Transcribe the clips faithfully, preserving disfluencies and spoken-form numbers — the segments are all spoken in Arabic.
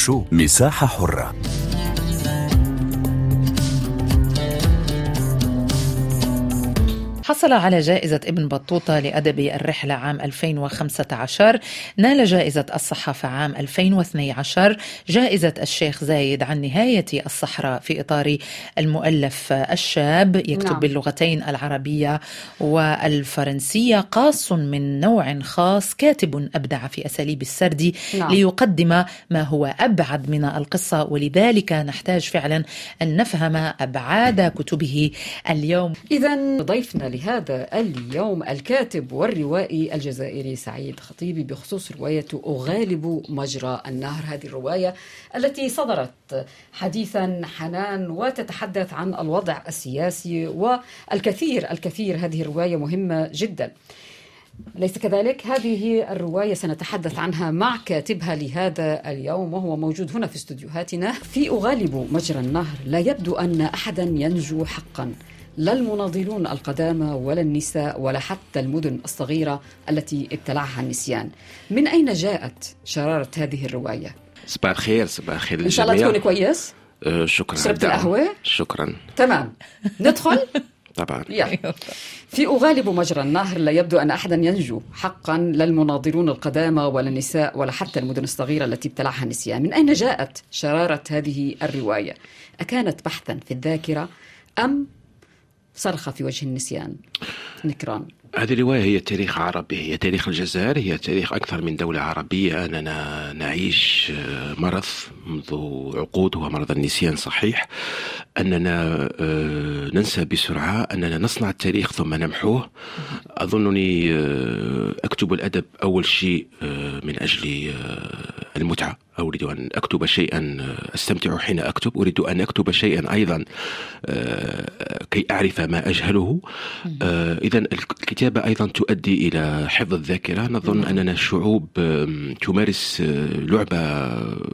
شو مساحة حرة. حصل على جائزة ابن بطوطة لأدب الرحلة عام ألفين وخمسة عشر، نال جائزة الصحافة عام ألفين واثني عشر، جائزة الشيخ زايد عن نهاية الصحراء في إطار المؤلف الشاب يكتب نعم. باللغتين العربية والفرنسية، قاص من نوع خاص، كاتب أبدع في أساليب السرد نعم. ليقدم ما هو أبعد من القصة، ولذلك نحتاج فعلا أن نفهم أبعاد كتبه اليوم. إذن ضيفنا لهذا اليوم الكاتب والروائي الجزائري سعيد خطيبي بخصوص روايته أغالب مجرى النهر. هذه الرواية التي صدرت حديثا حنان وتتحدث عن الوضع السياسي والكثير الكثير. هذه الرواية مهمة جدا، ليس كذلك؟ هذه الرواية سنتحدث عنها مع كاتبها لهذا اليوم وهو موجود هنا في استوديوهاتنا. في أغالب مجرى النهر لا يبدو أن أحدا ينجو حقا، لا المناضلون القدامى ولا النساء ولا حتى المدن الصغيرة التي ابتلعها النسيان. من أين جاءت شرارة هذه الرواية؟ صباح الخير. صباح الخير إن شاء الله تكوني كويس. أه شكرا. شربت القهوة؟ شكرا. تمام، ندخل؟ طبعا. في أغالب مجرى النهر لا يبدو أن أحدا ينجو حقا، لا المناضلون القدامى ولا النساء ولا حتى المدن الصغيرة التي ابتلعها النسيان. من أين جاءت شرارة هذه الرواية؟ أكانت بحثا في الذاكرة أم صرخة في وجه النسيان؟ نكران. هذه الرواية هي تاريخ عربي، هي تاريخ الجزائر، هي تاريخ أكثر من دولة عربية. أننا نعيش مرض منذ عقود، هو مرض النسيان صحيح. أننا ننسى بسرعة، أننا نصنع التاريخ ثم نمحوه. أظنني أكتب الأدب أول شيء من أجل المتعة، أريد أن أكتب شيئا أستمتع حين أكتب، أريد أن أكتب شيئا أيضا كي أعرف ما أجهله. إذن الكتابة أيضا تؤدي إلى حفظ الذاكرة. نظن أننا شعوب تمارس لعبة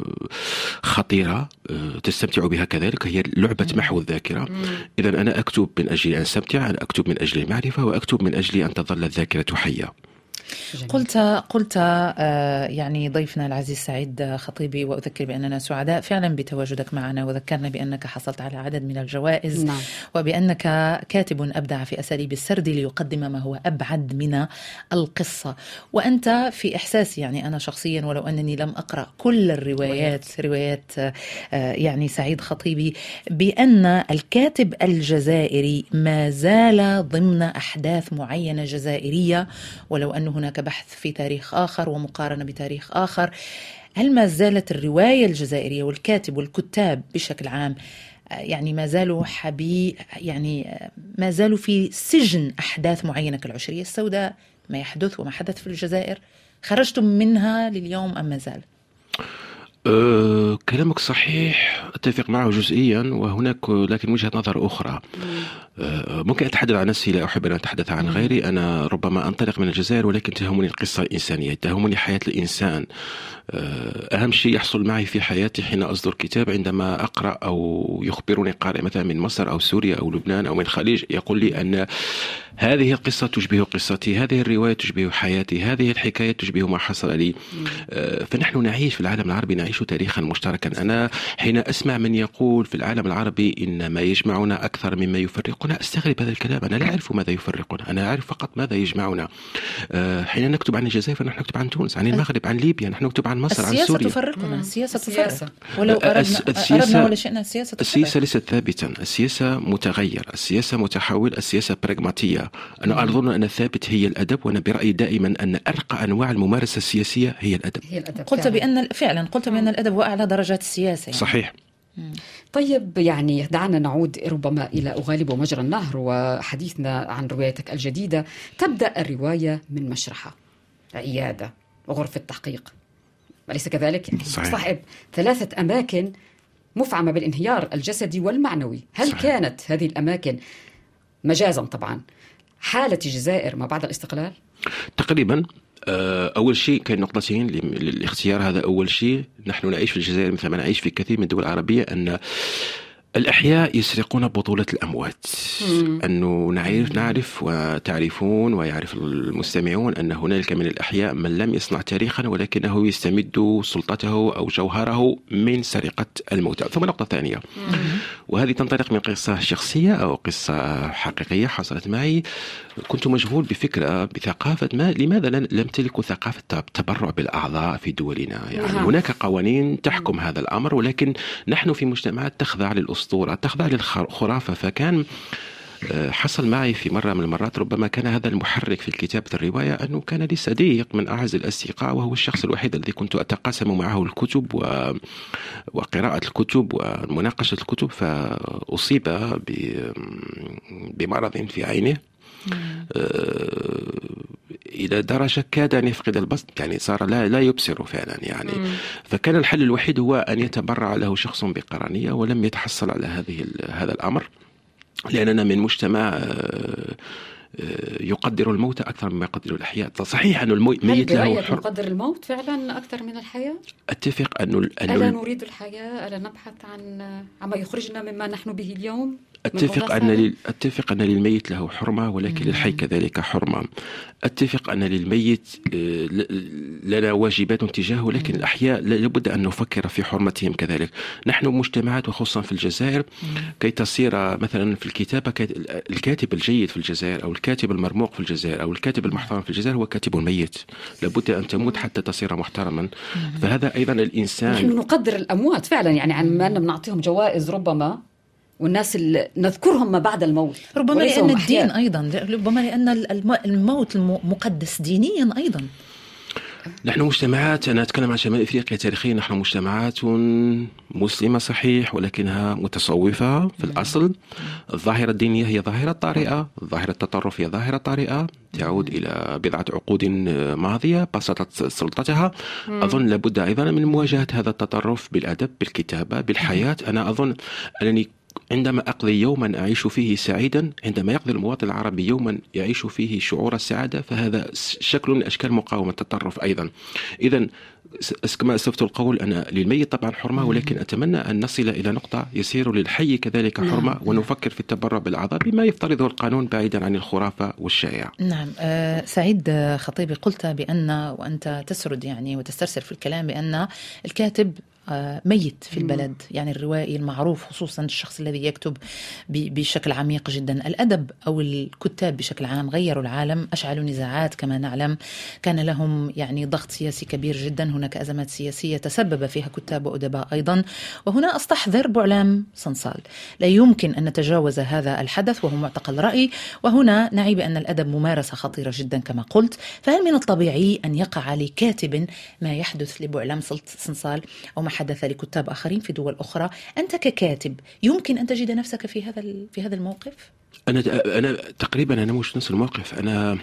خطيرة تستمتع بها كذلك، هي لعبة محو الذاكرة. إذن أنا أكتب من أجل أن أستمتع، أنا أكتب من أجل المعرفة، وأكتب من أجل أن تظل الذاكرة حية. قلت قلت يعني ضيفنا العزيز سعيد خطيبي، وأذكر بأننا سعداء فعلا بتواجدك معنا، وذكرنا بأنك حصلت على عدد من الجوائز نعم. وبأنك كاتب أبدع في أساليب السرد ليقدم ما هو أبعد من القصة. وأنت في إحساسي، يعني أنا شخصيا ولو أنني لم أقرأ كل الروايات روايات يعني سعيد خطيبي، بأن الكاتب الجزائري ما زال ضمن أحداث معينة جزائرية، ولو أنه هناك بحث في تاريخ آخر ومقارنة بتاريخ آخر. هل ما زالت الرواية الجزائرية والكاتب والكتاب بشكل عام يعني ما زالوا حبي يعني ما زالوا في سجن أحداث معينة كالعشرية السوداء، ما يحدث وما حدث في الجزائر، خرجتم منها لليوم أم ما زال؟ أه كلامك صحيح، أتفق معه جزئيا، وهناك لكن وجهة نظر أخرى. أه ممكن أتحدث عن نفسي، لا أحب أن أتحدث عن غيري. أنا ربما أنطلق من الجزائر، ولكن تهمني القصة الإنسانية، تهمني حياة الإنسان. أه أهم شيء يحصل معي في حياتي حين أصدر كتاب، عندما أقرأ أو يخبرني قارئ مثلا من مصر أو سوريا أو لبنان أو من الخليج، يقول لي أن هذه القصة تشبه قصتي، هذه الرواية تشبه حياتي، هذه الحكاية تشبه ما حصل لي. أه فنحن نعيش في العالم العربي، نعيش تاريخا مشتركا. أنا حين أسمع من يقول في العالم العربي إن ما يجمعنا أكثر مما يفرقنا، أستغرب هذا الكلام. أنا لا أعرف ماذا يفرقنا، أنا أعرف فقط ماذا يجمعنا. أه حين نكتب عن الجزائر فنحن نكتب عن تونس، عن المغرب، عن ليبيا، نحن نكتب عن مصر، عن سوريا. تفرقنا. السياسة تفرق، ولو أردنا, السياسة أردنا ولا شئنا السياسة تفرق. السياسة ليست ثابتا، السياسة متغير، السياسة متحول، السياسة براغماتية. أنا أظن أن الثابت هي الأدب، وأنا برأيي دائما أن أرقى أنواع الممارسة السياسية هي الأدب. هي الأدب قلت فعلا. بأن فعلا قلت بأن الأدب هو أعلى درجات السياسة يعني. صحيح. مم. طيب، يعني دعنا نعود ربما إلى أغالب مجرى النهر وحديثنا عن روايتك الجديدة. تبدأ الرواية من مشرحة، عيادة، غرفة تحقيق، أليس كذلك؟ يعني صاحب ثلاثة أماكن مفعمة بالانهيار الجسدي والمعنوي. هل صحيح. كانت هذه الأماكن مجازا طبعا حالة الجزائر ما بعد الاستقلال؟ تقريبا. أول شيء كان نقطتين للاختيار هذا. أول شيء، نحن نعيش في الجزائر مثل ما نعيش في كثير من الدول العربية، أن الأحياء يسرقون بطولة الأموات. أنه نعرف, نعرف وتعرفون ويعرف المستمعون أن هنالك من الأحياء من لم يصنع تاريخا ولكنه يستمد سلطته أو جوهره من سرقة الموتى. ثم نقطة ثانية، وهذه تنطلق من قصة شخصية أو قصة حقيقية حصلت معي. كنت مشغول بفكرة بثقافة ما لماذا لم تلك ثقافة التبرع بالأعضاء في دولنا. يعني هناك قوانين تحكم هذا الأمر، ولكن نحن في مجتمعات تخضع للأسطورة، تخضع للخرافة. فكان حصل معي في مرة من المرات، ربما كان هذا المحرك في كتابة الرواية، أنه كان لي صديق من أعز الأصدقاء وهو الشخص الوحيد الذي كنت أتقاسم معه الكتب و... وقراءة الكتب ومناقشة الكتب، فأصيب ب... بمرض في عينه إلى درجة كاد أن يفقد البصر، يعني صار لا لا يبصر فعلا يعني. مم. فكان الحل الوحيد هو أن يتبرع له شخص بقرنية، ولم يتحصل على هذه هذا الأمر، لأننا من مجتمع يقدر الموت أكثر مما يقدر الأحياء. صحيح أن الميت له حر... نقدر الموت فعلا أكثر من الحياة. أتفق أنه ألا نريد الحياة؟ ألا نبحث عن عما يخرجنا مما نحن به اليوم؟ أتفق أن لل... أتفق أن للميت له حرمة، ولكن للحي كذلك حرمة. أتفق أن للميت لنا واجبات تجاهه، لكن الأحياء لابد أن نفكر في حرمتهم كذلك. نحن مجتمعات وخصوصا في الجزائر كي تصير مثلا في الكتابة الكاتب الجيد في الجزائر أو الكاتب المرموق في الجزائر أو الكاتب المحترم في الجزائر هو كاتب ميت. لابد أن تموت حتى تصير محترما. فهذا أيضا الإنسان، نحن نقدر الأموات فعلا، يعني عن ما نعطيهم جوائز ربما، والناس اللي نذكرهم ما بعد الموت، ربما لأن الدين أيضا، ربما لأن الموت مقدس دينيا أيضا. نحن مجتمعات، أنا أتكلم عن شمال إفريقيا تاريخيا، نحن مجتمعات مسلمة صحيح ولكنها متصوفة في الأصل. الظاهرة الدينية هي ظاهرة طارئة، ظاهرة التطرف هي ظاهرة طارئة تعود إلى بضعة عقود ماضية بسطت سلطتها. أظن لابد أيضا من مواجهة هذا التطرف بالأدب، بالكتابة، بالحياة. أنا أظن أنني عندما أقضي يوما أعيش فيه سعيدا، عندما يقضي المواطن العربي يوما يعيش فيه شعور السعادة، فهذا شكل من أشكال مقاومة التطرف أيضا. إذن كما أسلفت القول، أنا للميت طبعا حرمة، ولكن أتمنى أن نصل إلى نقطة يصير للحي كذلك حرمة. نعم. ونفكر في التبرع بالأعضاء بما يفترضه القانون بعيدا عن الخرافة والشائع. نعم. أه سعيد خطيبي، قلت بأن وأنت تسرد يعني وتسترسل في الكلام بأن الكاتب ميت في البلد، يعني الروائي المعروف، خصوصا الشخص الذي يكتب بشكل عميق جدا. الأدب أو الكتاب بشكل عام غيروا العالم، أشعلوا نزاعات كما نعلم، كان لهم يعني ضغط سياسي كبير جدا، هناك أزمات سياسية تسبب فيها كتاب وأدباء أيضا. وهنا أستحضر بوعلام صنصال، لا يمكن أن نتجاوز هذا الحدث وهو معتقل رأي، وهنا نعي بأن الأدب ممارسة خطيرة جدا كما قلت. فهل من الطبيعي أن يقع لكاتب ما يحدث لبوعلام صنصال أو ما حدث لكتاب آخرين في دول أخرى؟ أنت ككاتب يمكن أن تجد نفسك في هذا في هذا الموقف؟ أنا أنا تقريبا أنا مش نفس الموقف. أنا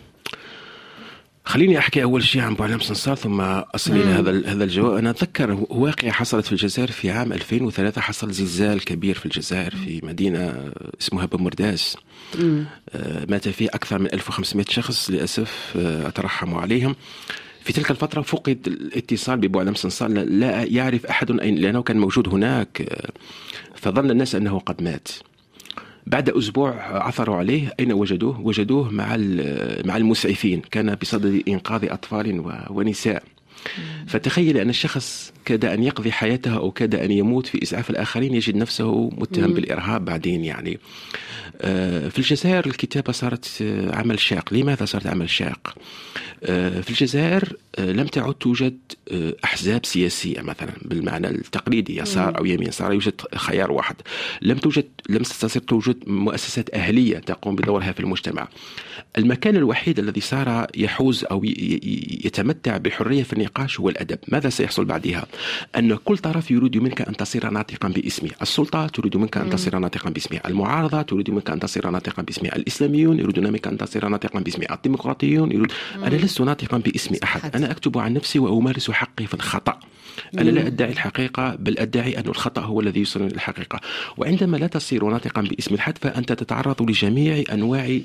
خليني أحكي أول شيء عن بوعلام صنصال ثم أصل إلى هذا هذا الجواب. أنا أتذكر واقعة حصلت في الجزائر في عام ألفين وثلاثة. حصل زلزال كبير في الجزائر في مدينة اسمها بومرداس، مات فيه أكثر من ألف وخمسمائة شخص للأسف، أترحم عليهم. في تلك الفترة فقد الاتصال ببوعلام صنصال، لا يعرف أحد أين، لأنه كان موجود هناك، فظن الناس أنه قد مات. بعد أسبوع عثروا عليه. أين وجدوه؟ وجدوه مع مع المسعفين، كان بصدد إنقاذ أطفال ونساء. فتخيل أن الشخص كاد أن يقضي حياته أو كاد أن يموت في إسعاف الآخرين، يجد نفسه متهم بالإرهاب بعدين يعني. في الجزائر الكتابة صارت عمل شاق. لماذا صارت عمل شاق؟ في الجزائر لم تعد توجد أحزاب سياسية مثلا بالمعنى التقليدي يسار أو يمين، صار يوجد خيار واحد. لم توجد لم تصير توجد مؤسسات أهلية تقوم بدورها في المجتمع. المكان الوحيد الذي صار يحوز أو يتمتع بحرية في النقاش هو الأدب. ماذا سيحصل بعدها؟ أن كل طرف يريد منك أن تصير ناطقا باسمه. السلطة تريد منك أن تصير ناطقا باسمه، المعارضة تريد منك أن تصير ناطقا باسمه، الإسلاميون يريدون منك أن تصير ناطقا باسمه، الديمقراطيون يريد. أنا لست ناطقا باسم أحد، أنا أكتب عن نفسي وأمارس حقي في الخطأ. أنا لا أدعي الحقيقة، بل أدعي أن الخطأ هو الذي يوصلني للحقيقة. وعندما لا تصير ناطقا باسم الحد فأنت تتعرض لجميع أنواع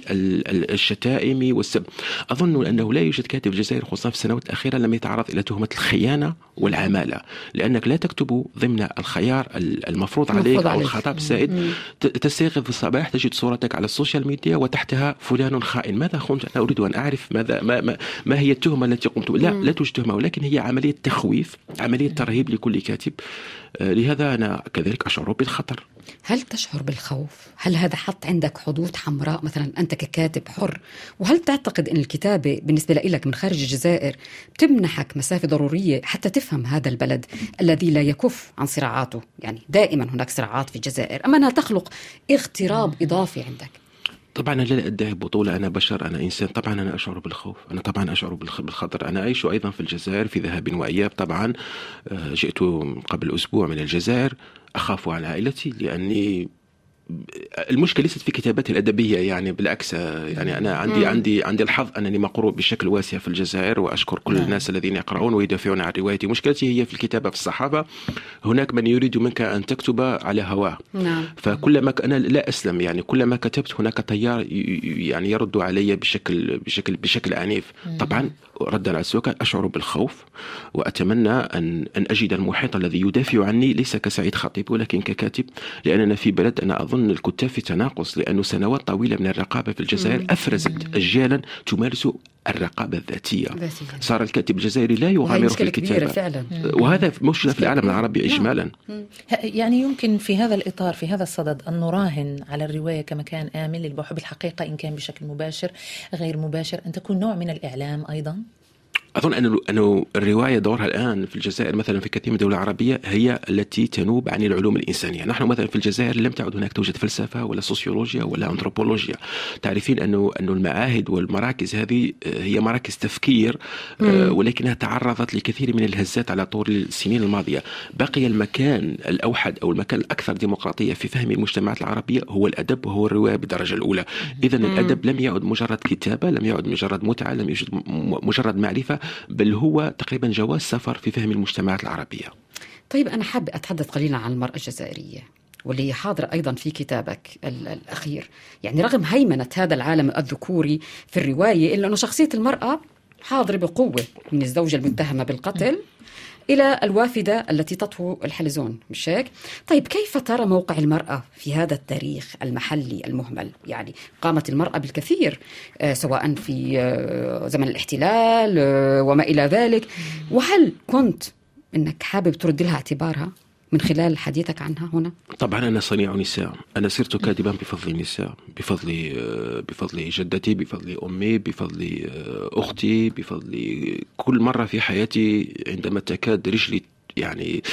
الشتائم والسب. أظن أنه لا يوجد كاتب جزائري خصوصا في السنوات الأخيرة لم يتعرض إلى تهمة الخيانة والعمالة، لأنك لا تكتب ضمن الخيار المفروض عليك أو الخطاب السائد. تستيقظ في الصباح تجد صورتك على السوشيال ميديا وتحتها فلان خائن. ماذا خنت؟ أنا أريد أن أعرف ماذا ما, ما, ما هي التهمة التي قمت. لا لا توجد تهمة، ولكن هي عملية تخويف، عملية ترهيب لكل كاتب. لهذا أنا كذلك أشعر بالخطر. هل تشعر بالخوف؟ هل هذا حط عندك حدود حمراء مثلا أنت ككاتب حر؟ وهل تعتقد أن الكتابة بالنسبة لك من خارج الجزائر بتمنحك مسافة ضرورية حتى تفهم هذا البلد الذي لا يكف عن صراعاته؟ يعني دائما هناك صراعات في الجزائر، أما أنها تخلق اغتراب إضافي عندك. طبعا أنا لا أدعي بطولة، أنا بشر، أنا إنسان. طبعا أنا أشعر بالخوف، أنا طبعا أشعر بالخطر. أنا أعيش أيضا في الجزائر في ذهاب وإياب. طبعا جئت قبل أسبوع من الجزائر، أخاف على عائلتي لأني المشكلة ليست في كتابتي الأدبية، يعني بالعكس، يعني أنا عندي مم. عندي عندي الحظ أنني مقروء بشكل واسع في الجزائر، وأشكر كل نعم. الناس الذين يقرؤون ويدافعون عن روايتي. مشكلتي هي في الكتابة في الصحافة. هناك من يريد منك أن تكتب على هواه، نعم. فكلما أنا لا أسلم، يعني كلما كتبت هناك تيار يعني يرد علي بشكل بشكل بشكل عنيف. مم. طبعا ردا على السؤال، أشعر بالخوف وأتمنى أن أن أجد المحيط الذي يدافع عني، ليس كسعيد خطيب ولكن ككاتب، لأننا في بلد أنا أظن الكتاب في تناقص، لأنه سنوات طويلة من الرقابة في الجزائر أفرزت أجيالا تمارس الرقابة الذاتية. صار الكاتب الجزائري لا يغامر في الكتابة فعلا. وهذا مشكلة في العالم العربي إجمالا. يعني يمكن في هذا الإطار، في هذا الصدد، أن نراهن على الرواية كمكان آمن للبحث بالحقيقة، إن كان بشكل مباشر غير مباشر، أن تكون نوع من الإعلام أيضا. أظن أن أن الرواية دورها الآن في الجزائر مثلا في كثير من الدول العربية هي التي تنوب عن العلوم الإنسانية. نحن مثلا في الجزائر لم تعد هناك توجد فلسفة ولا سوسيولوجيا ولا أنثروبولوجيا. تعرفين أنه أن المعاهد والمراكز هذه هي مراكز تفكير، ولكنها تعرضت لكثير من الهزات على طول السنين الماضية. بقي المكان الأوحد أو المكان الأكثر ديمقراطية في فهم المجتمعات العربية هو الأدب، وهو الرواية بالدرجة الأولى. إذن الأدب لم يعد مجرد كتابة، لم يعد مجرد متعة، لم يعد مجرد معرفة، بل هو تقريبا جواز سفر في فهم المجتمعات العربية. طيب أنا حاب أتحدث قليلا عن المرأة الجزائرية، واللي هي حاضرة أيضا في كتابك الأخير. يعني رغم هيمنة هذا العالم الذكوري في الرواية، إلا أن شخصية المرأة حاضرة بقوة، من الزوجة المتهمة بالقتل إلى الوافدة التي تطهو الحلزون، مش هيك؟ طيب كيف ترى موقع المرأة في هذا التاريخ المحلي المهمل؟ يعني قامت المرأة بالكثير سواء في زمن الاحتلال وما إلى ذلك، وهل كنت إنك حابب ترد لها اعتبارها من خلال حديثك عنها هنا؟ طبعا أنا صنيع نساء، أنا صرت كاتبا بفضل النساء، بفضل بفضل جدتي، بفضل أمي، بفضل أختي، بفضل كل مرة في حياتي عندما تكاد رجلي يعني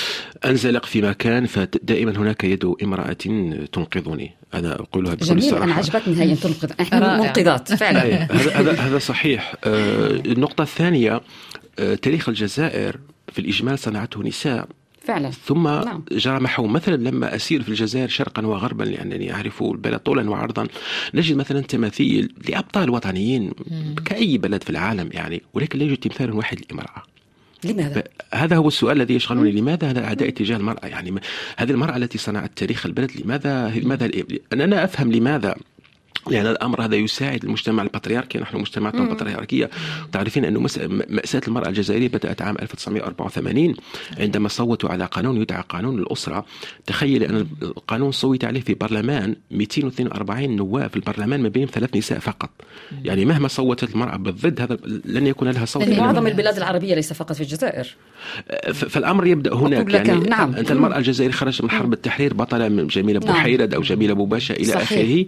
أنزلق في مكان، فدائما هناك يد امرأة تنقذني. أنا أقولها بكل جميل. صراحة. أنا عجبتني هي تنقذ، إحنا منقذات فعلا. هذا هذا صحيح. النقطة الثانية، تاريخ الجزائر في الإجمال صنعته نساء فعلا. ثم نعم. جرى محو. مثلا لما أسير في الجزائر شرقا وغربا لأنني أعرف البلد طولا وعرضا، نجد مثلا تماثيل لأبطال وطنيين مم. كأي بلد في العالم يعني، ولكن لا يوجد تمثال واحد للمرأة. لماذا؟ هذا هو السؤال الذي يشغلني. لماذا هذا العداء تجاه المرأة؟ يعني هذه المرأة التي صنعت تاريخ البلد، لماذا لماذا أنا أفهم لماذا. يعني الأمر هذا يساعد المجتمع البطريركي، نحن مجتمعات بطريركية. تعرفين أنه مأساة المرأة الجزائرية بدأت عام ألف وتسعمائة وأربعة وثمانين عندما صوتوا على قانون يدعى قانون الأسرة. تخيل أن القانون صوت عليه في برلمان مئتين واثنين وأربعين نواب في البرلمان، ما بينهم ثلاث نساء فقط. يعني مهما صوتت المرأة بالضد هذا لن يكون لها صوت. معظم البلاد العربية ليس فقط في الجزائر. فالأمر يبدأ هناك. يعني نعم. أنت المرأة الجزائرية خرجت من حرب التحرير بطلة من جميلة بوحيرد أو جميلة بوباشا إلى صحيح. آخره.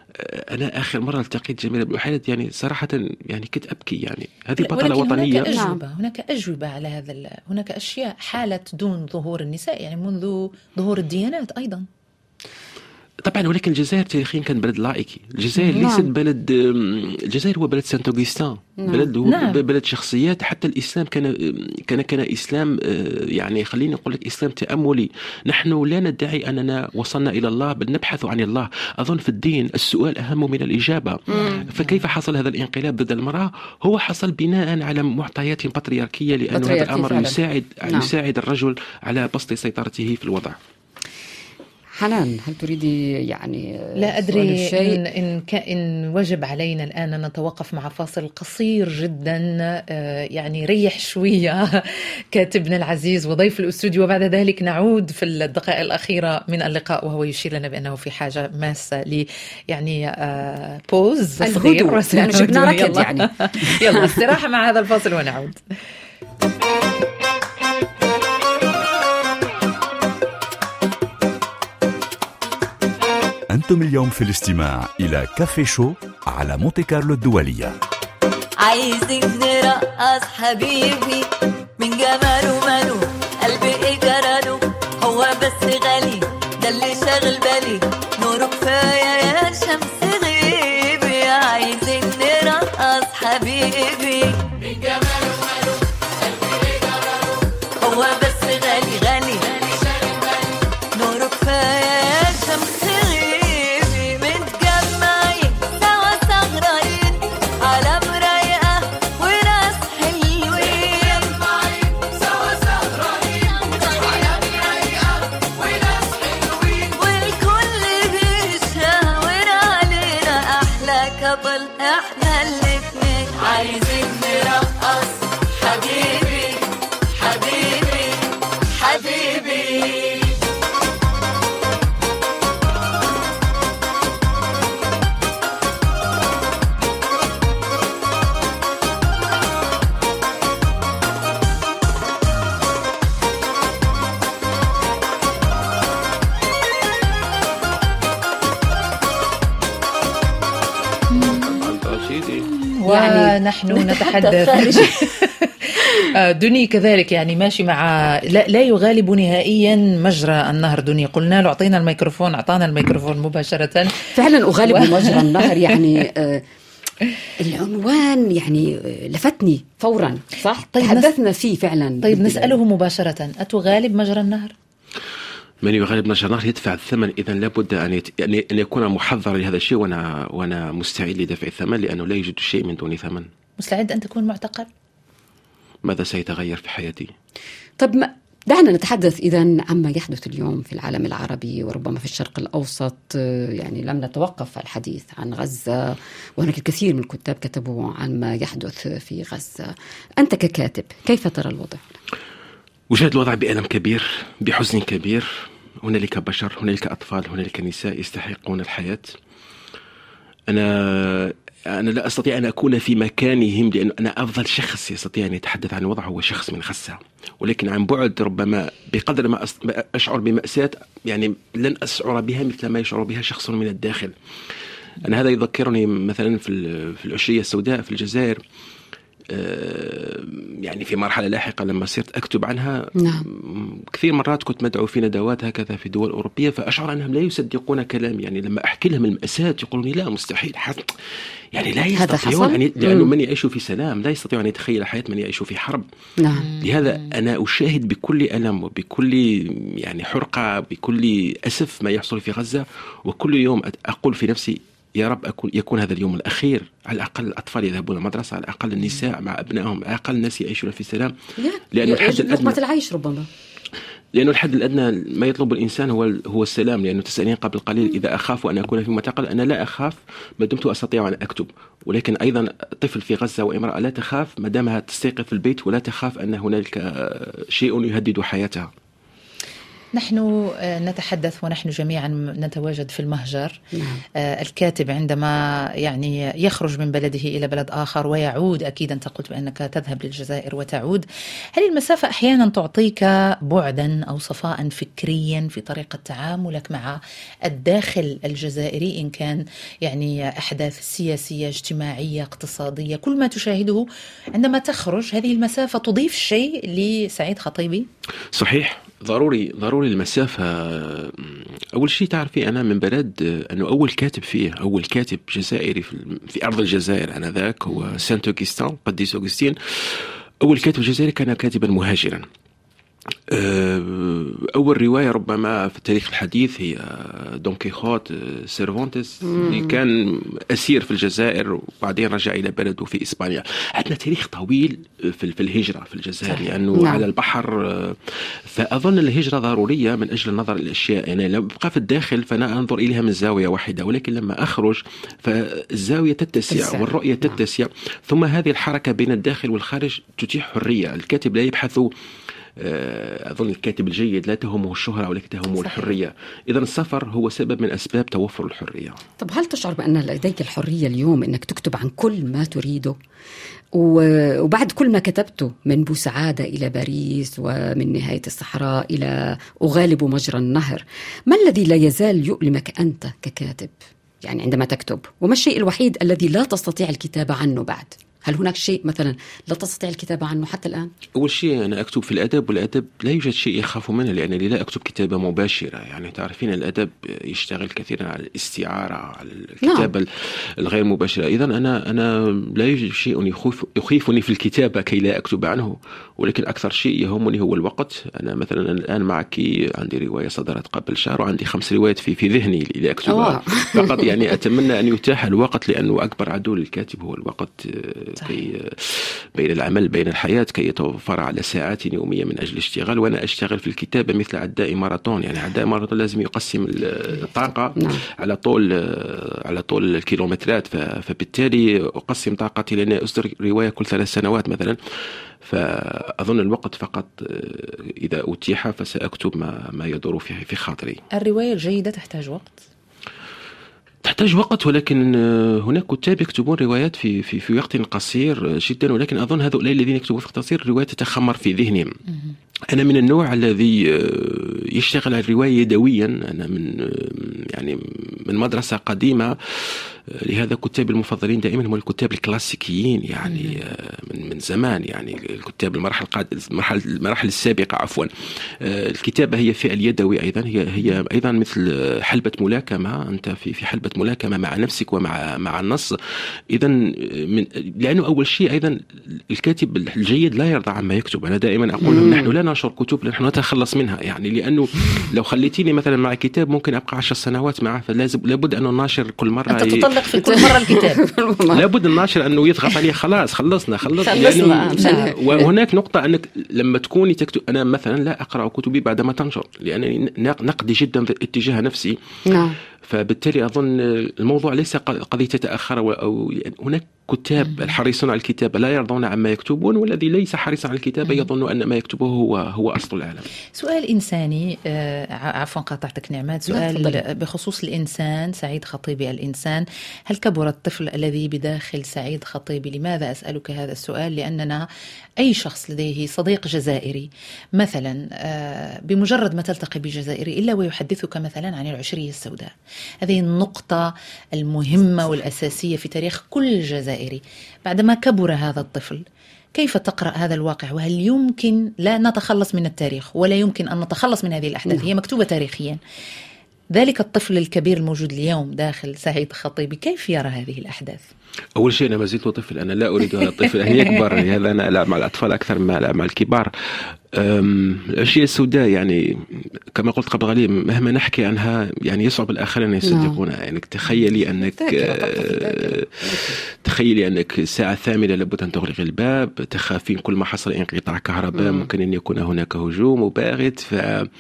أنا آخر مرة التقيت جميلة بوحيرد يعني صراحة يعني كنت أبكي. يعني هذه بطلة وطنية. هناك أجوبة. نعم. هناك أجوبة على هذا. هناك أشياء حالت دون ظهور النساء، يعني منذ ظهور الديانات أيضا. طبعا، ولكن الجزائر تاريخيا كانت بلد لائكي. الجزائر نعم. ليست بلد، الجزائر هو بلد سانت أوغسطين، نعم. بلد هو نعم. بلد شخصيات. حتى الإسلام كان كان كان إسلام، يعني خليني أقول لك إسلام تأملي. نحن لا ندعي أننا وصلنا إلى الله، بل نبحث عن الله. أظن في الدين السؤال أهم من الإجابة. مم. فكيف حصل هذا الانقلاب ضد المرأة؟ هو حصل بناء على معطيات بطريركية، لأن هذا الأمر فعلا. يساعد نعم. يساعد الرجل على بسط سيطرته في الوضع. حنان، هل تريدي يعني لا أدري إن, إن, إن وجب علينا الآن أن نتوقف مع فاصل قصير جدا، يعني ريح شوية كاتبنا العزيز وضيف الأستوديو، وبعد ذلك نعود في الدقائق الأخيرة من اللقاء، وهو يشير لنا بأنه في حاجة ماسة ل يعني بوز صغير، لأنه جبنا ركض يعني. يلا استراحة مع هذا الفاصل ونعود. أنتم اليوم في الاستماع إلى كافي شو على مونتي كارلو الدولية. عايزك نرقص حبيبي من جماله ماله قلبي إيه جراله، هو بس غالي ده اللي شاغل بالي، نوره كفاية يا شمس غيبي. عايزك نرقص حبيبي من جماله ماله قلبي إيه جراله، هو بس غالي غالي اللي شاغل بالي، نوره كفاية يا شمس ونحن نتحدث دني كذلك، يعني ماشي مع لا, لا يغالب نهائيا مجرى النهر. دني قلنا له أعطينا الميكروفون، أعطانا الميكروفون مباشرة. فعلا أغالب و... مجرى النهر يعني آه العنوان يعني لفتني فورا، صح؟ طيب تحدثنا نس... فيه فعلا. طيب نسأله مباشرة، أتغالب مجرى النهر؟ من يغالب مجرى النهر يدفع الثمن. إذن لابد أن, يت... أن يكون محضر لهذا الشيء، وأنا وأنا مستعد لدفع الثمن، لأنه لا يوجد شيء من دون ثمن. مستعد أن تكون معتقل؟ ماذا سيتغير في حياتي؟ طب ما دعنا نتحدث إذن عما يحدث اليوم في العالم العربي وربما في الشرق الأوسط. يعني لم نتوقف الحديث عن غزة، وهناك الكثير من الكتاب كتبوا عن ما يحدث في غزة. أنت ككاتب كيف ترى الوضع؟ وجد الوضع بألم كبير، بحزن كبير. هنالك بشر، هنالك أطفال، هنالك نساء يستحقون الحياة. أنا أنا لا أستطيع أن أكون في مكانهم، لأن أنا أفضل شخص يستطيع أن يتحدث عن الوضع هو شخص من غزة، ولكن عن بعد ربما بقدر ما أشعر بمأساة يعني لن أشعر بها مثل ما يشعر بها شخص من الداخل. أنا هذا يذكرني مثلا في العشرية السوداء في الجزائر، يعني في مرحلة لاحقة لما صرت أكتب عنها. نعم. كثير مرات كنت مدعو في ندوات هكذا في دول أوروبية، فأشعر أنهم لا يصدقون كلامي. يعني لما أحكي لهم المأساة يقولون لا مستحيل، يعني لا يستطيعون أن ي... لأنه من يعيش في سلام لا يستطيع أن يتخيل حياة من يعيش في حرب. نعم. لهذا أنا أشاهد بكل ألم وبكل يعني حرقة بكل أسف ما يحصل في غزة، وكل يوم أقول في نفسي يا رب أكون يكون هذا اليوم الأخير، على الأقل الأطفال يذهبون المدرسة، على الأقل النساء مع أبنائهم، على الأقل الناس يعيشون في سلام. لأنه الحد الأدنى العيش ربما لأنه الحد الأدنى ما يطلب الإنسان هو هو السلام. لأنه تسألين قبل قليل إذا أخاف أن أكون في معتقل، أنا لا أخاف ما دمت أستطيع أن أكتب، ولكن أيضا طفل في غزة وامرأة لا تخاف ما دامها تستيقظ في البيت ولا تخاف أن هنالك شيء يهدد حياتها. نحن نتحدث ونحن جميعا نتواجد في المهجر. نعم. الكاتب عندما يعني يخرج من بلده إلى بلد آخر ويعود، أكيد أنت قلت بأنك تذهب للجزائر وتعود، هل المسافة أحيانا تعطيك بعدا أو صفاء فكريا في طريقة تعاملك مع الداخل الجزائري، إن كان يعني أحداث سياسية اجتماعية اقتصادية، كل ما تشاهده عندما تخرج هذه المسافة تضيف شيء لسعيد خطيبي؟ صحيح، ضروري ضروري ضروري المسافة. أول شيء تعرفي أنا من بلد أنه أول كاتب فيه أول كاتب جزائري في, في أرض الجزائر آنذاك هو سانت أوغسطين قديس أوغسطين. أول كاتب جزائري كان كاتبا مهاجرا. أول رواية ربما في التاريخ الحديث هي دون كيخوت سيرفونتس اللي كان أسير في الجزائر وبعدين رجع إلى بلده في إسبانيا. عندنا تاريخ طويل في, في الهجرة في الجزائر لأنه يعني على البحر. فأظن الهجرة ضرورية من أجل النظر للأشياء. يعني لو بقى في الداخل فأنا أنظر إليها من زاوية واحدة، ولكن لما أخرج فالزاوية تتسع والرؤية تتسع. ثم هذه الحركة بين الداخل والخارج تتيح حرية. الكاتب لا يبحث، أظن الكاتب الجيد لا تهمه الشهرة ولكن تهمه الحرية. إذا السفر هو سبب من أسباب توفر الحرية. طب هل تشعر بأن لديك الحرية اليوم أنك تكتب عن كل ما تريده؟ وبعد كل ما كتبته من بوسعادة إلى باريس ومن نهاية الصحراء إلى أغالب مجرى النهر، ما الذي لا يزال يؤلمك أنت ككاتب يعني عندما تكتب؟ وما الشيء الوحيد الذي لا تستطيع الكتابة عنه بعد؟ هل هناك شيء مثلا لا تستطيع الكتابة عنه حتى الآن؟ أول شيء أنا أكتب في الأدب، والأدب لا يوجد شيء يخاف منه لأنني لا أكتب كتابة مباشرة. يعني تعرفين الأدب يشتغل كثيرا على الاستعارة، على الكتابة نعم. الغير مباشرة. إذا أنا أنا لا يوجد شيء يخوف يخيفني في الكتابة كي لا أكتب عنه، ولكن أكثر شيء يهمني هو الوقت. أنا مثلا الآن معك عندي رواية صدرت قبل شهر وعندي خمس روايات في في ذهني لا أكتبها فقط. يعني أتمنى أن يتاح الوقت، لأنه أكبر عدو للكاتب هو الوقت. كي بين العمل بين الحياة كي يتوفر على ساعات يومية من أجل الاشتغال. وأنا أشتغل في الكتابة مثل عداء ماراثون. يعني عداء ماراثون لازم يقسم الطاقة على طول على طول الكيلومترات، فبالتالي أقسم طاقتي لأن أصدر رواية كل ثلاث سنوات مثلا. فأظن الوقت فقط إذا أتيح فسأكتب ما ما يدور في في خاطري. الرواية الجيدة تحتاج وقت؟ تحتاج وقت، ولكن هناك كتاب يكتبون روايات في في في وقت قصير جدا، ولكن أظن هؤلاء الذين يكتبون في وقت قصير الرواية تتخمر في ذهنهم. أنا من النوع الذي يشتغل على الرواية يدويا. أنا من يعني من مدرسة قديمة، لهذا كتاب المفضلين دائما هم الكتاب الكلاسيكيين يعني من من زمان. يعني الكتاب المرحلة المرحلة المراحل السابقة عفوا. الكتابة هي فعل يدوي أيضا، هي هي أيضا مثل حلبة ملاكمة. أنت في في حلبة ملاكمة مع نفسك ومع مع النص. إذا من لأنه أول شيء أيضا الكاتب الجيد لا يرضى عما يكتب. أنا دائما أقول لهم نحن لا ننشر كتب، نحن نتخلص منها. يعني لأنه لو خليتيني مثلا مع كتاب ممكن أبقى عشر سنوات معه، فلازم لابد أن الناشر كل مرة أنت تطلق في كل مرة الكتاب. لابد الناشر أنه يضغط عليه خلاص خلصنا خلصنا, خلصنا. وهناك نقطة أنك لما تكوني تكتب، أنا مثلا لا أقرأ كتبي بعدما تنشر لأنني نقدي جدا اتجاه نفسي. نعم. فبالتالي أظن الموضوع ليس قضية تتأخر أو يعني هناك كتاب الحريصون على الكتابة لا يرضون عما يكتبون، والذي ليس حريصا على الكتابة يظن أن ما يكتبه هو هو أصل العالم. سؤال إنساني، عفوا قاطعتك نعمات، سؤال بخصوص الإنسان سعيد خطيبي. الإنسان، هل كبر الطفل الذي بداخل سعيد خطيبي؟ لماذا أسألك هذا السؤال؟ لأننا أي شخص لديه صديق جزائري مثلا بمجرد ما تلتقي بجزائري إلا ويحدثك مثلا عن العشرية السوداء. هذه النقطة المهمة والأساسية في تاريخ كل جزائري. بعدما كبر هذا الطفل كيف تقرأ هذا الواقع؟ وهل يمكن لا نتخلص من التاريخ ولا يمكن أن نتخلص من هذه الأحداث؟ هي مكتوبة تاريخيا. ذلك الطفل الكبير الموجود اليوم داخل سعيد خطيبي كيف يرى هذه الأحداث؟ أول شيء أنا ما زلت طفل، أنا لا أريد هذا الطفل أن يكبر. لهذا أنا ألعب مع الأطفال أكثر ما ألعب مع الكبار. العشية السوداء يعني كما قلت قبل قليل مهما نحكي عنها يعني يصعب الآخرين أن يصدقونها. يعني تخيلي أنك تخيلي أنك الساعة الثامنة لابد أن تغلق الباب، تخافين كل ما حصل انقطاع كهرباء، ممكن أن يكون هناك هجوم وباغت. ف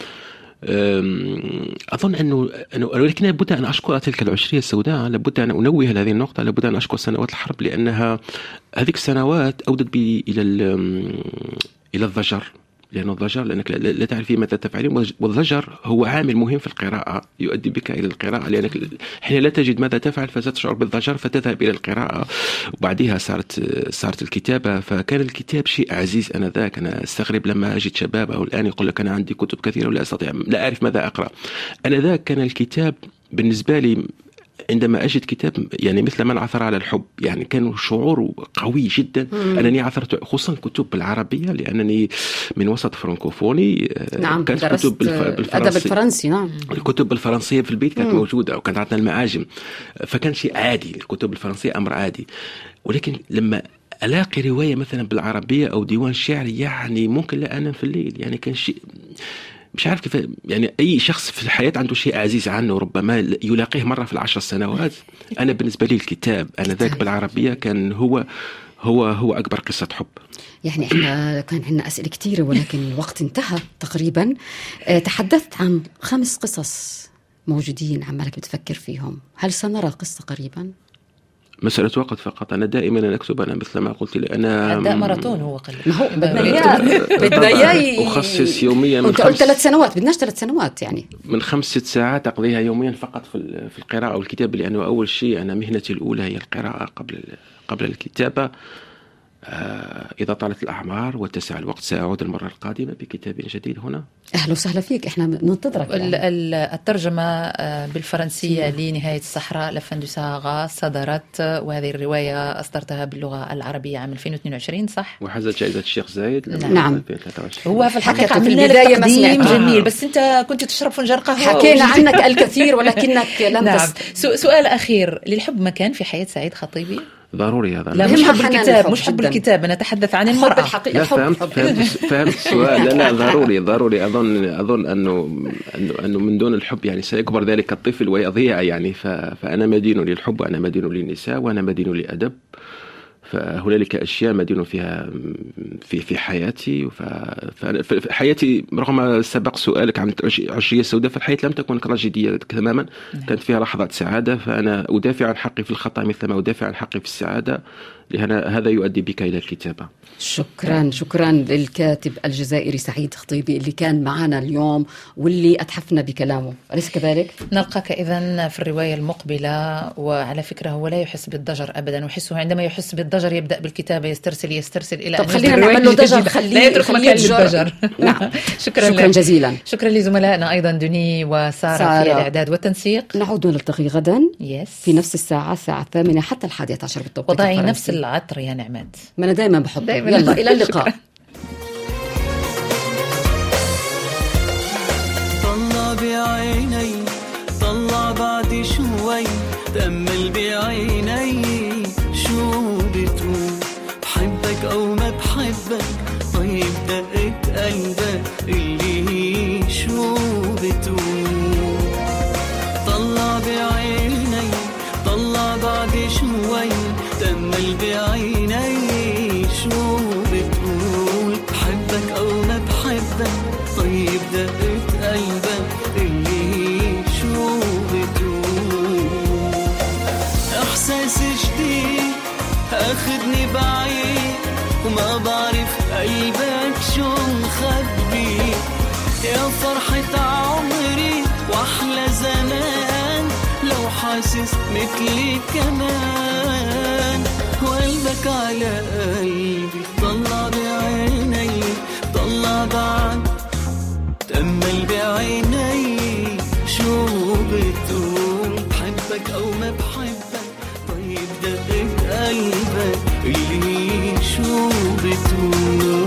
أظن أنه ولكن لابد أن أشكر تلك العشرية السوداء، لابد أن أنوه هذه النقطة، لابد أن أشكر سنوات الحرب لأنها هذه السنوات أودت بي إلى إلى الضجر. لأن الضجر لأنك لا تعرفين ماذا تفعلين، والضجر هو عامل مهم في القراءة يؤدي بك إلى القراءة، لأنك حين لا تجد ماذا تفعل فتشعر بالضجر فتذهب إلى القراءة، وبعدها صارت صارت الكتابة. فكان الكتاب شيء عزيز أنذاك. أنا أستغرب لما أجد شباب أو الآن يقول لك أنا عندي كتب كثيرة ولا أستطيع لا أعرف ماذا أقرأ. أنذاك كان الكتاب بالنسبة لي عندما أجد كتاب يعني مثل من عثر على الحب، يعني كان شعور قوي جدا مم. أنني عثرت خصوصا كتب بالعربية، لأنني من وسط فرنكوفوني. نعم، كانت كتب بالفرنسي، الأدب الفرنسي. نعم، الكتب بالفرنسية في البيت كانت مم. موجودة، وكانت عندنا المعاجم، فكان شيء عادي. الكتب الفرنسية أمر عادي. ولكن لما ألاقي رواية مثلا بالعربية أو ديوان شعر، يعني ممكن لا أنام في الليل. يعني كان شيء مش عارف كيف. يعني أي شخص في الحياة عنده شيء عزيز عنه ربما يلاقيه مرة في العشر سنوات. أنا بالنسبة لي الكتاب أنا ذاك بالعربية كان هو هو هو أكبر قصة حب. يعني إحنا كان عندنا أسئلة كتيرة ولكن الوقت انتهى تقريبا. تحدثت عن خمس قصص موجودين عمالك بتفكر فيهم، هل سنرى قصة قريبا؟ مسألة وقت فقط. أنا دائما أنا أكتب، أنا مثل ما قلت لي أنا أداء ماراثون هو قليل. ما هو بدنا إياه بدنا إياه أخصص يوميا. أنت قلت ثلاث سنوات، بدناش ثلاث سنوات يعني من خمس ست ساعات أقضيها يوميا فقط في في القراءة والكتابة، لأنه أول شيء أنا مهنتي الأولى هي القراءة قبل قبل الكتابة. آه إذا طالت الأعمار واتسع الوقت سأعود المرة القادمة بكتاب جديد هنا. أهلا وسهلا فيك، إحنا ننتظرك. يعني. الترجمة بالفرنسية لنهاية الصحراء لفن دو ساغا صدرت، وهذه الرواية أصدرتها باللغة العربية عام ألفين واثنين وعشرين صح؟ وحازت جائزة الشيخ زايد. نعم. هو في الحقيقة عملنا لك تقديم جميل، بس أنت كنت تشرب فنجان قهوة. حكينا عنك الكثير ولكنك لم نعم. تس... سؤال أخير، للحب مكان في حياة سعيد خطيبي؟ ضروري هذا. لا مش حب الكتاب، مش حب الكتاب، أنا أتحدث عن المرأة. لا فهمت فهمت فهمت السؤال. لا لا ضروري ضروري. أظن أظن أنه أنه أنه من دون الحب يعني سيكبر ذلك الطفل ويضيع يعني. فأنا مدين للحب وأنا مدين للنساء وأنا مدين للأدب. فهنالك أشياء مدين فيها في في حياتي. في حياتي رغم سبق سؤالك عن العشرية السوداء، فالحياة لم تكن تراجيدية تماما، كانت فيها لحظات سعادة. فأنا أدافع عن حقي في الخطأ مثل ما أدافع عن حقي في السعادة، لأن هذا يؤدي بك إلى الكتابة. شكرا شكرا للكاتب الجزائري سعيد خطيبي اللي كان معنا اليوم واللي أتحفنا بكلامه، أليس كذلك؟ نلقاك إذن في الرواية المقبلة. وعلى فكرة هو لا يحس بالضجر أبدا، ويحسه عندما يحس بالضجر يبدأ بالكتابة، يسترسل يسترسل إلى طب خلينا نعمل له ضجر، خليه لا يترك مكان للضجر. نعم. شكرا, شكرا جزيلا. شكرا لزملائنا أيضا دني وسارة سارة. في الإعداد والتنسيق. نعود نلتقي غدا يس. في نفس الساعة، الساعة الثامنة حتى الحادية عشر بالتوقيت وضعي الفرنسي. نفس العطر يا نعمات، ما أنا دائما بحبه. يلا إلى اللقاء. طلع بعيني طلع بعد شوي، تأمل بعيني شو بتقول، بحبك أو ما بحبك، طيب دقت قلبك اللي شو بتقول. طلع بعيني طلع بعد شوي، تأمل بعيني شو بتقول، بحبك أو ما بحبك، طيب دقت قلبك اللي شو بتقول. إحساس جديد أخذني بعيد، وما بعرف قلبك شو مخبي، يا فرحة عمري وأحلى زمان، لو حاسس مثلي كمان، وقلبك على قلبي. طلع بعيني طلع بعد، تأمل بعيني شو بتقول، بحبك أو ما بحبك، طيب دقت قلبك اللي شو بتقول.